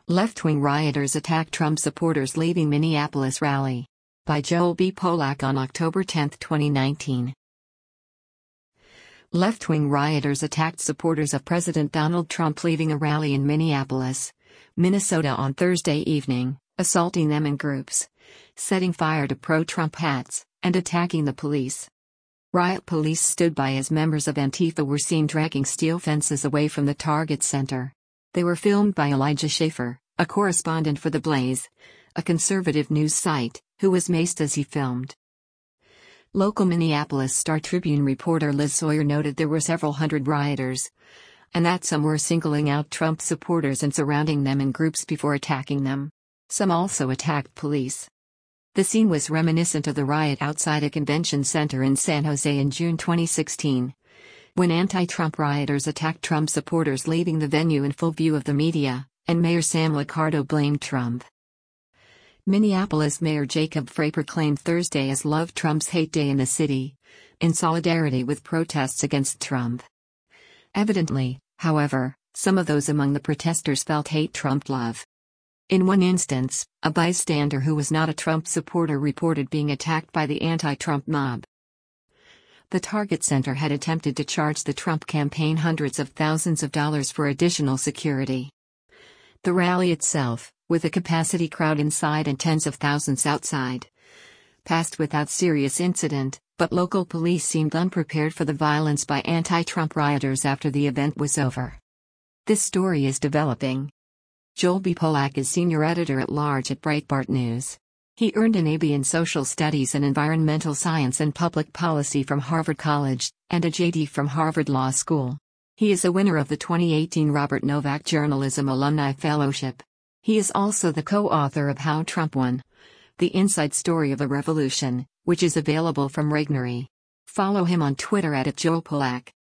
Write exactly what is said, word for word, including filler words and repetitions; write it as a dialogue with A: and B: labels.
A: Left-wing rioters attack Trump supporters leaving Minneapolis rally. By Joel B. Polak on October tenth, twenty nineteen. Left-wing rioters attacked supporters of President Donald Trump leaving a rally in Minneapolis, Minnesota on Thursday evening, assaulting them in groups, setting fire to pro-Trump hats, and attacking the police. Riot police stood by as members of Antifa were seen dragging steel fences away from the Target Center. They were filmed by Elijah Schaffer, a correspondent for The Blaze, a conservative news site, who was maced as he filmed. Local Minneapolis Star-Tribune reporter Liz Sawyer noted there were several hundred rioters, and that some were singling out Trump supporters and surrounding them in groups before attacking them. Some also attacked police. The scene was reminiscent of the riot outside a convention center in San Jose in June twenty sixteen, when anti-Trump rioters attacked Trump supporters leaving the venue in full view of the media, and Mayor Sam Liccardo blamed Trump. Minneapolis Mayor Jacob Frey proclaimed Thursday as Love Trump's Hate Day in the city, in solidarity with protests against Trump. Evidently, however, some of those among the protesters felt hate trumped love. In one instance, a bystander who was not a Trump supporter reported being attacked by the anti-Trump mob. The Target Center had attempted to charge the Trump campaign hundreds of thousands of dollars for additional security. The rally itself, with a capacity crowd inside and tens of thousands outside, passed without serious incident, but local police seemed unprepared for the violence by anti-Trump rioters after the event was over. This story is developing. Joel B. Polak is senior editor-at-large at Breitbart News. He earned an A B in Social Studies and Environmental Science and Public Policy from Harvard College, and a J D from Harvard Law School. He is a winner of the twenty eighteen Robert Novak Journalism Alumni Fellowship. He is also the co-author of How Trump Won: The Inside Story of a Revolution, which is available from Regnery. Follow him on Twitter at Joel Polak.